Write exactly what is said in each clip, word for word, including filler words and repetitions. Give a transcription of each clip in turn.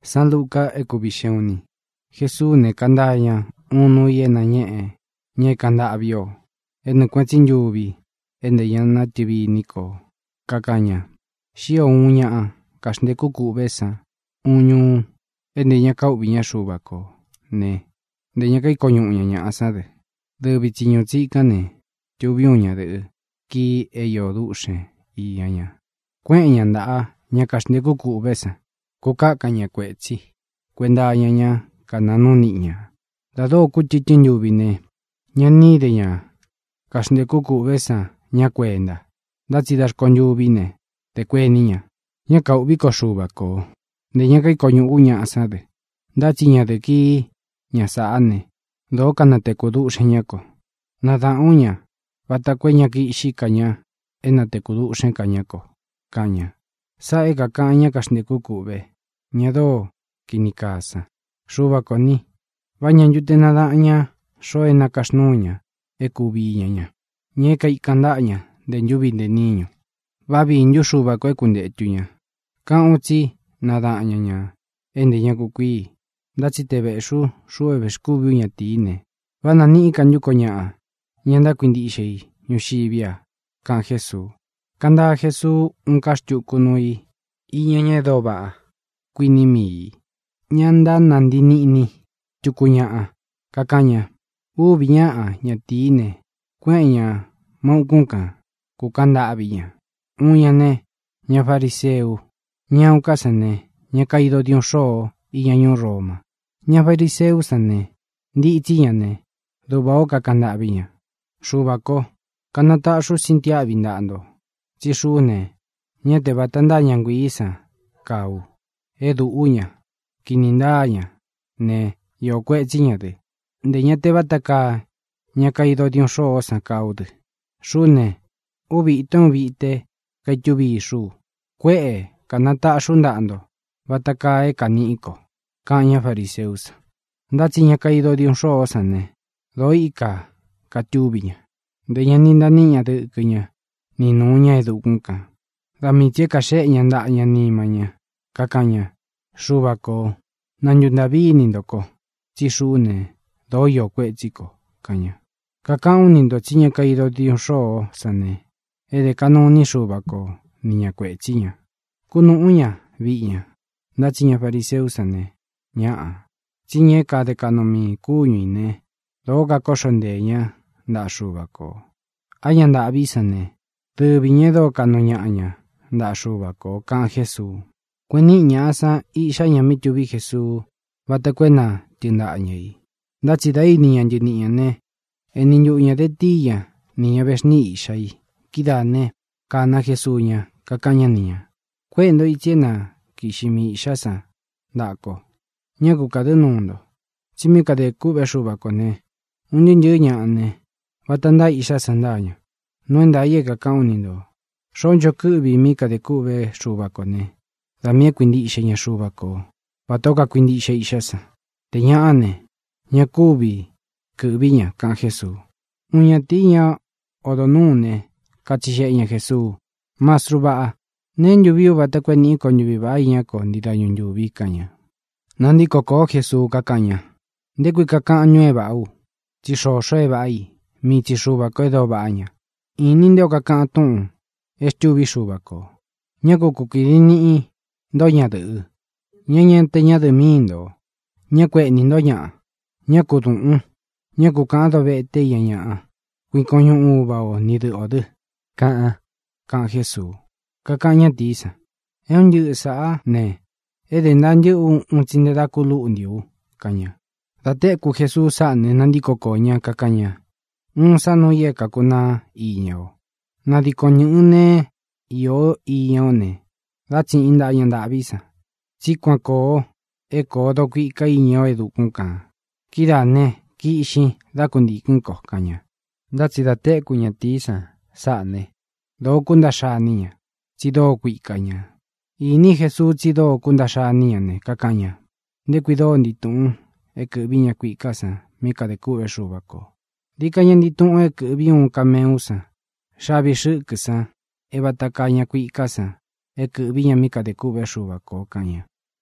San Luca e kubixeuni. Jesús ne kandaña unu yena ñe'e ñe kanda'vio. Ene kuetsin yuvi ende yana tivi niko kakaña. Xio uña'a kaxndeku ku'vesa uñu ende ña kau'viña xuvako ne nde ña kaikoñu'uña ña'asade. Dɨvi tsiñu tsi'kane tuviuña dɨ'ɨ ki eyo du'xe iyaña. Kue'eña nda'a ña kaxndeku ku'vesa kuka'kaña kuetsi kuendaña ña kananu ni'ña. Dado kutyityí nyuvine ña nideña kaxndeku ku'vesa ña kuenda ndatsi daxkonyuvine te kueniña ña kau'viko xuvako nde ña kaikoñu'u ña'asade. Ndatsi ñadɨki ñasa'ane do kanateku du'xeñako nada'unña vata kueña ki'xikaña e nateku du'xekañako kaña. Sa'e kaka'ña kaxndeku ku've ña do kini kasa xuvako ni vaña nyute nada'ña xoe nakaxnuña e kuviñaña ña e kaikanda'ña nde nyuvi nde niñu. Vavinyu xuvako e kunde'etyuña ka'un tsi nada'ñaña ende ña kukuii ndatsi te ve'xu xu e vexkuviuña tiine va nani'i kanyuko ña'a ña ndakuindi'xei ñuxivia ka'an Jesuu. Kandaa Jesuu un kaxtyu'ku nui iña ña do va'a kuini mii ña nda nandi ni'ni tyuku ña'a kakaña. Uvi ña'a ña tiine kue'eña mau'kunka kukanda'viña. Uña ne ña fariseu ña'un kasane ña kaido diun xoo iña ñuu Roma. Ña fariseu sane ndi'itsiña ne duva'o kakanda'viña. Xuvako kanata'xu sintia'vi nda'ndo tsi xune ña te vata ndaña nguiisa kau e du'uña kini ndaña ne yo kue'tsiñade nde ña te vata ka ña kaido diun xoo sa kaudɨ. Xune uvi itun vi'te kaityuvi xu kue'e kanata'xu nda'ndo vata ka e kani'iko ka'an ña fariseusa. Ndatsi ña kaido diun xoo sane do i'ka katyuviña nde ña ni ndani'ña dɨ'kɨña ni nuuña e du'kunka. Damitsi e kaxe'eña nda'ña nimaña kakaña. Xuvako nanyunda'vinindo-ko tsi xune do yo kue'tsiko kaña. Kaka'unindo tsi ña kaido diun xoo sane ede kanuni xuvako ni ña kue'tsiña. Kunu'uña vi'ña. Ndatsi ña fariseu sane ña'a tsi ña e kade ka'numi kuñuine do kakoxondeña nda'a xuvako. A ña nda'vi sane tɨvi ña e do ka'nu ña'aña nda'a xuvako ka'an Jesuu. Kueni'i ña'asa i'xaña mi tyuvi Jesuu vata kuena tyinda'ñai. Ndatsi da iniña nyɨni'ña ne e ni nyu'uña de tiya ni ña vexni i'xai. Kidaa ne kana Jesuuña kakaña niña. Kue'endo itsi na kixi mi i'xasa nda'ko ña kukadɨ nuundo tsi mi kade ku've xuvako ne un nyɨnyɨɨ ña'a ne vata nda i'xasa ndaña. Nuenda ye kaka'unindo xoncho kɨ'vi mi kade ku've xuvako ne dami e kuindi'xeña xuvako vata o kakuindi'xe i'xasa. Te ña'a ne ña kuvi kɨ'viña ka'an Jesuu. Uña tiña odo nuu ne katsixe'eña Jesuu: Mastru va'a, ne nyuviu vata kueni'iko nyuvi va'a iñako ndidañu nyuvi kaña. Nandiko ko'o Jesuu kakaña: Ndekui kaka'an ñue va'u tsi xoxo e va'ai mitsi xuvako e do va'aña. Ini nde o kaka'an tu'un e xtyuvi xuvako ña kukukidi ni'i ndo ñadɨ'ɨ ña ña te ñadɨ'ɨ miindo ña kue'nindo ña'a ña kudu'un ña kuka'an do ve'ete iña ña'a kuikoñu'u uva o ni dɨ'ɨ o dɨ ka'an ka'an Jesuu. Kaka'an ña tiisa: E un nyɨ'ɨ sa'a ne ede nda nyɨ'ɨ un tsindedaku lu'u ndiu kaña. Da te'ku Jesuu sa'a ne nandiko koña kakaña: Un sanu ye kakunaa iña o. Nadiko ñɨ'ɨ ne io iña o ne da tsi'in nda'ña nda'vi sa tsi kuan koo e koo do kui'ka iña o e dukun ka'an. Kidaa ne ki'xi da kundikɨnko kaña. Ndatsi da te'ku ña tiisa sa'a ne do kundaxaniña tsi do kui'kaña. Ini Jesuu tsi do kundaxaniña ne kakaña: Ndekui do nditu'un e kɨ'viña kui'ka sa mi kade ku've xuvako. Dikaña nditu'un e kɨ'vi un kameu sa xavi xɨ'kɨ sa e vata kaña kui'ka sa e kɨ'viña mi kade ku've xuvako kaña.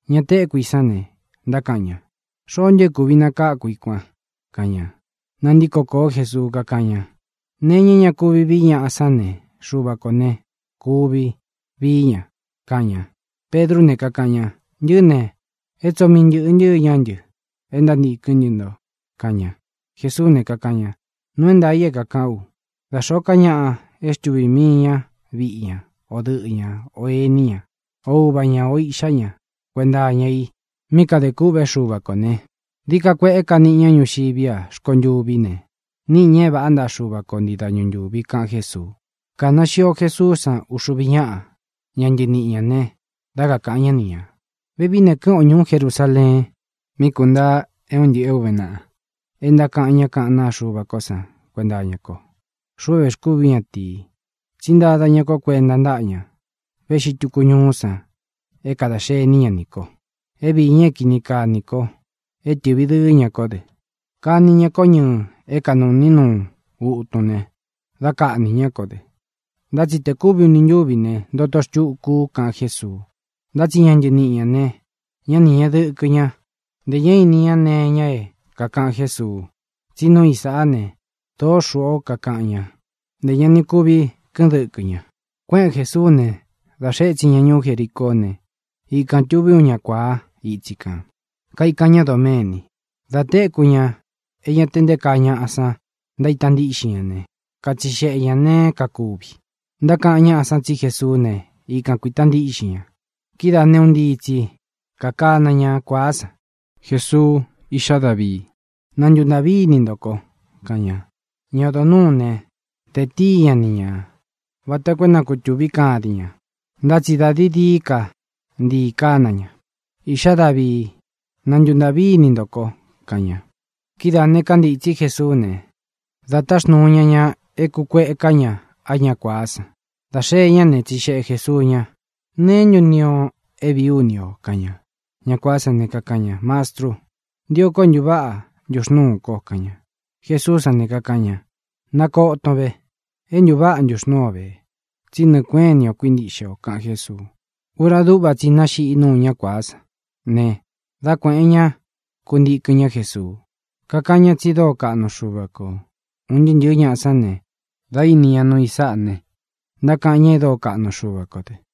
Ña te kuisane, ndakaña. Sonye kubina ka kuikwa, kaña. Nandiko ko Jesús kakaña. Neña ña kubi viña asane, shuba kone, kubi, viña, kaña. Pedro ne kakaña, yune, eto min yu nyu yanyu, enda ni kunyundo, kaña. Jesús ne kakaña, nuenda ye kakau, da shokaña estuvi miña, viña, o duña, o enia, o baña o ishaña, cuenda ñai, mika de kube shuba kone. Dika kwe eka niña nyushibia, shkonyubine. Ni ñeba anda shuba kondida nyubi kan Jesús. Kana shio Jesús san ushubiña, ñanyi niña ne, daga kaña niña. Bebine kan oñun Jerusalén, mi kunda eondi eubena. Enda kaña kana shuba kosa, cuenda ñako. Shube shkubiña ti. Cindada ñako cuenda ndaña. Beshi tukuñusa, eka da she niña niko. Ebi ñeki nika niko. Eti viduña kode. Ka niña koñu, eka no ninu, uutone. Da ka niña kode. Da ci te kubi niñubine, dotos chu ku kan Jesús. Da ci ñanji niña ne. Ña niña de kuña. De ñe niña ne ña e, ka kan Jesús. Cino isa ne, to shuo ka kaña. De ña ni kubi kende kuña. Kuen Jesús ne, da she ci ña ñu Jericó ne. I kan tubi uña kwa, i chikan. Kai kaña domeni. Da te kuña, ella tende kaña asa, da itandi ishiane. Kachi she ella ne kakubi. Da kaña asa ci Jesús ne, i kan kuitandi ishia. Kida ne undi ichi, kakana ña kwa asa. Jesús, isha David. Nanyu David nindoko, kaña. Ñodo nune, te tiya niña. Wata kuena kuchubi kadiña. Da ci da di di ka, di kanaña. Isha David. Nanyu David nindoko, kaña. Kida ne kandi ichi Jesús ne. Da tashnuña ña eku kwe kaña aña kwa asa. Da she ña ne chi she Jesús ña. Ne nyu nio ebi unio, kaña. Ña kwa asa ne kakaña, maestro. Dio ko nyuba, yushnu ko kaña. Jesús ne kakaña. Nako tobe. E nyuba yushnu be. Chine kwenio kwindisho kan Jesús. Ura duba chinashi inu ña kwa asa. Ne. Da kueña, kundi kuña Jesús. Kakaña chido ka no shubako. Undin yuña asane. Da inia no isane. Da kaña do ka no shubakote.